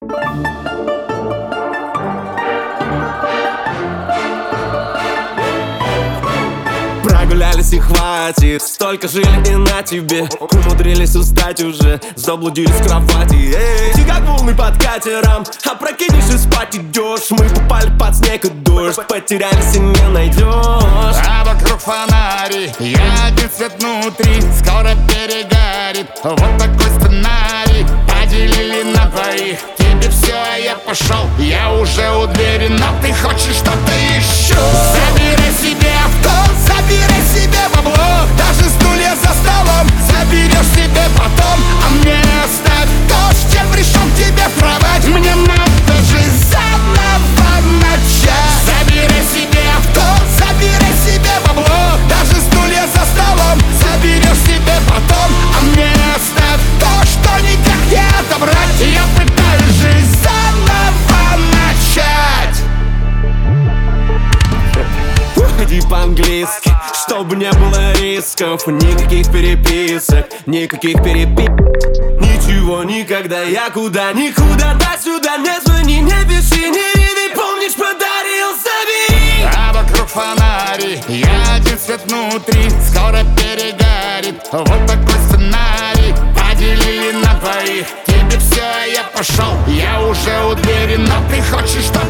Прогулялись и хватит, столько жили и на тебе. Умудрились устать уже, заблудились в кровати. Эй, ты как волны под катером, опрокинешь и спать идешь. Мы попали под снег и дождь, потерялись и не найдешь. А вокруг фонари, я один свет внутри, скоро перегорит. Вот такой сценарий, поделили на двоих. Тебе все, а я пошел, я уже у двери, но ты хочешь что-то еще. Забирай себе авто, забирай себе бабло, даже стулья за столом заберешь себе потом. А мне оставь то, с чем пришел к тебе в кровать. Мне надо же заново начать. Забирай себе авто, забирай себе бабло, даже стулья за столом заберешь себе потом. А мне оставь то, что никак не отобрать. Я пытаюсь жизнь заново начать. Уходи по-английски, чтобы не было рисков. Никаких переписок, никаких переписок. Ничего никогда, я куда-никуда. До сюда не звони, не пиши, не реви. Помнишь, подарил, забери. А вокруг фонари, я один свет внутри, скоро перегорит. Вот такой сценарий, поделили на двоих. Тебе все, а я пошел, я уже у двери, но ты хочешь что-то